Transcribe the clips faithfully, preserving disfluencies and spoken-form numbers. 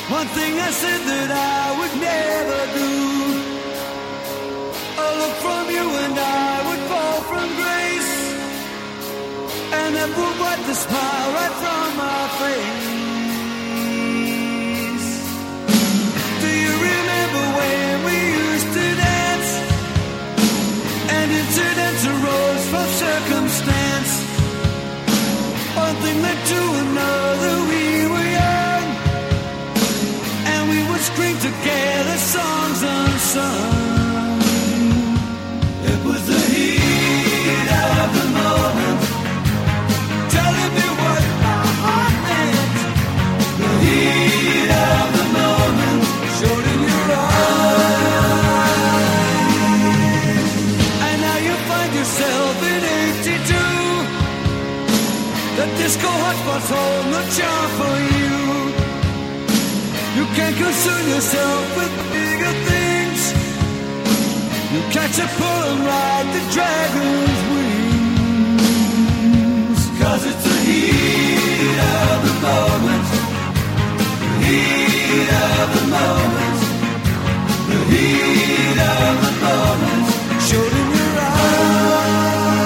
One thing I said that I would never do. A look from you and I would fall from grace, and that would wipe the smile right from my face. Do you remember when we used to dance, and incidents arose from circumstance? One thing led to another, we were young, and we would scream together songs unsung. It was the heat of the moment, telling me what my heart meant. The heat of the moment showed in your eyes. And now you find yourself in eighty-two. The disco hotspots hold no charm for you. You can't concern yourself with bigger things. You catch a pull and ride the dragon's wings. Cause it's the heat of the moment. The heat of the moment. The heat of the moment showed in your eyes.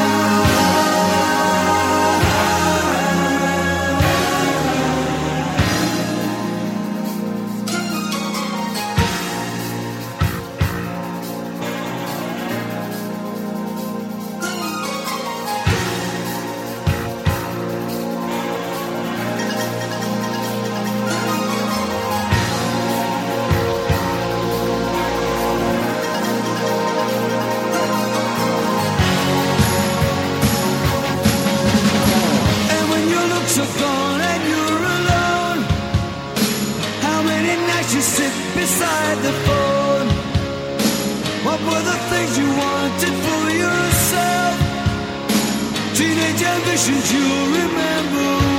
Beside the phone, what were the things you wanted for yourself? Teenage ambitions you'll remember